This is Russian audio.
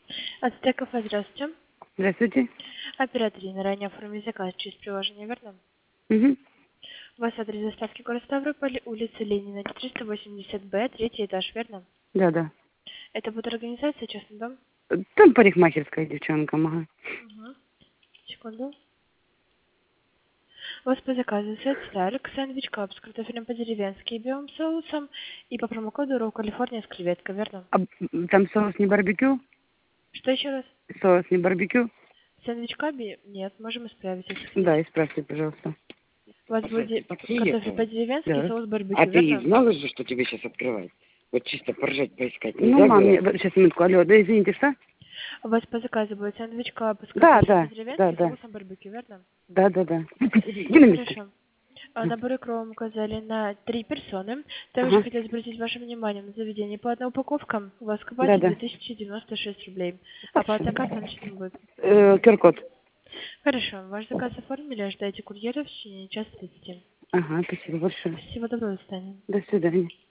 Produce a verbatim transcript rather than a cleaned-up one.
Ацтек кафе, здравствуйте. Здравствуйте. Оператор Ирина, ранее оформили заказ через приложение, верно? Угу. У вас адрес доставки город Ставрополь, улица Ленина, триста восемьдесят Б, третий этаж, верно? Да, да. Это будет организация «Частный дом»? Там парикмахерская девчонка, ага. Угу. Секунду. У вас по заказу сет Старк, сэндвич кап с картофелем по-деревенски и белым соусом, и по промокоду Роу Калифорния с креветкой, верно? А м, там соус не барбекю? Что еще раз? Соус не барбекю? Сэндвич каби? Нет, можем исправить, если Да, хотите. исправьте, пожалуйста. У вас Что, ты будет по картофель приехала? по-деревенски и Да. соус А барбекю, ты верно? знала же, что тебе сейчас открывать? Вот чисто поржать, поискать Ну, нельзя мам, было? мне- вот сейчас минутку, алло, да извините, что? У вас по заказу будет сэндвич кап с Да, картофелем да, да, по-деревенски и да, соусом барбекю, верно? да, да, да. Иди на место. Хорошо. А набор икру вам указали на три персоны. Также Ага, хотелось обратить ваше внимание на заведение по одной упаковка. У вас к да, оплате да. две тысячи девяносто шесть рублей. Хорошо. Оплата картой начислена будет. Э, ку ар код. Хорошо. Ваш заказ оформили, ожидайте курьера в течение часа тридцати. Ага, спасибо большое. Всего доброго, до свидания. До свидания.